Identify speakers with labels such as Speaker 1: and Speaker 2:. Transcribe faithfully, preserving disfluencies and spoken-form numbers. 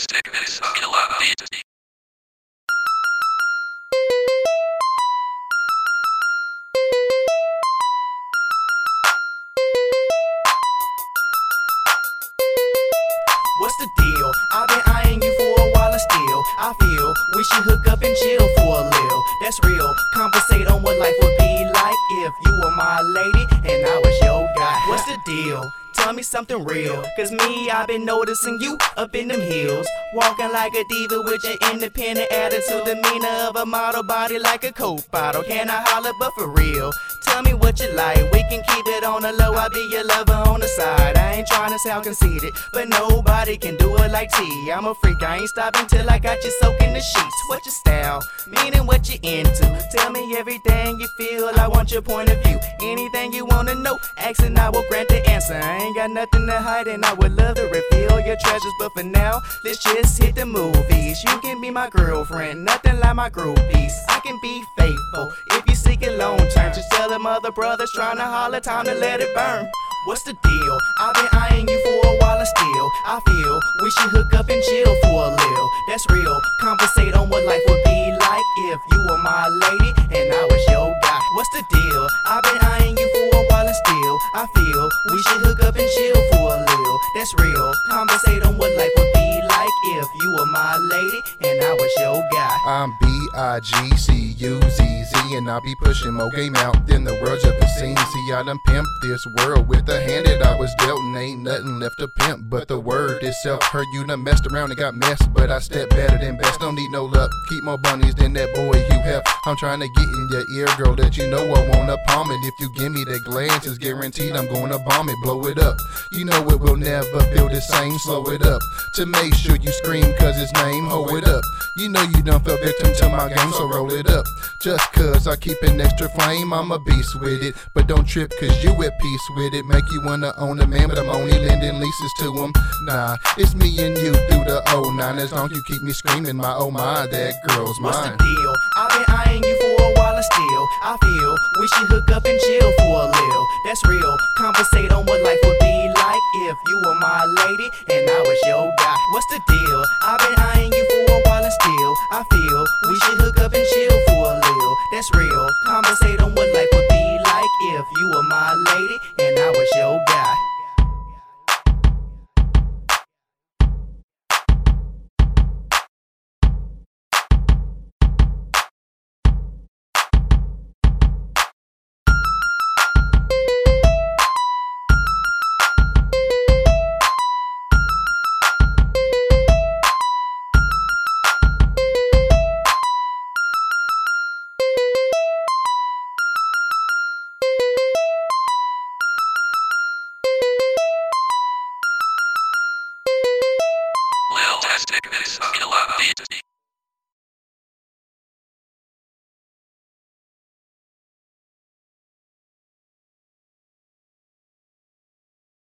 Speaker 1: Fantastic Miss Killer Beat.
Speaker 2: What's the deal? I've been eyeing you for a while and still I feel we should hook up and chill for a little. That's real. Conversate on what life would be like if you were my lady and I was your guy. What's the deal? Tell me something real. Cause me, I've been noticing you up in them hills, walking like a diva with your independent attitude, demeanor of a model, body like a Coke bottle. Can I holler but for real? Tell me what you like, we can keep it on the low. I'll be your lover on the side. I ain't trying to sound conceited, but nobody can do it like T. I'm a freak, I ain't stopping till I got you soaking the sheets. What your style? Meaning what you into. Tell me everything you feel, I want your point of view. Anything you wanna know, ask and I will grant the answer. I ain't got nothing to hide and I would love to reveal your treasures, but for now, let's just hit the movies. You can be my girlfriend, nothing like my groupies. I can be faithful if you seek it long term. Just tell them other brothers trying to holler, time to let it burn. What's the deal? I've been eyeing you for a while and still I feel we should hook up and chill for a little. That's real. Conversate on what life would be like if you were my lady and I was your guy. What's the deal? I've been eyeing you for a while and still I feel we should hook up and chill for a little. That's real. Conversate on what life would be like if you were my lady and I was your guy.
Speaker 3: I'm B I G C U Z Z and I'll be pushing more game out than the world ever seen. See, I done pimped this world with the hand that I was dealt, and ain't nothing left to pimp but the word itself. Heard you done messed around and got messed, but I step better than best. Don't need no luck, keep more bunnies than that boy you have. I'm trying to get in your ear, girl, that you know I wanna palm it. If you give me that glance, it's guaranteed I'm gonna bomb it, blow it up. You know it will never feel the same, slow it up to make sure you scream cause it's name, hold it up. You know you done fell victim to my game, so roll it up. Just cause I keep an extra flame, I'm a beast with it. But don't trip cause you at peace with it. Make you wanna own a man, but I'm only lending leases to him. Nah, it's me and you through the oh nine. As long as you keep me screaming, my oh my, that girl's mine.
Speaker 2: What's the deal? I've been eyeing you for a while and still I feel we should hook up and chill for a little. That's real. Conversate on what life would be like if you were my lady and I was your guy. What's the deal? I've been eyeing you for a while and still I feel we should hook up and chill for a little. That's real. Conversate on what life would be like if you were my lady and I was your guy.
Speaker 1: Fantastic Miss Killer Beat.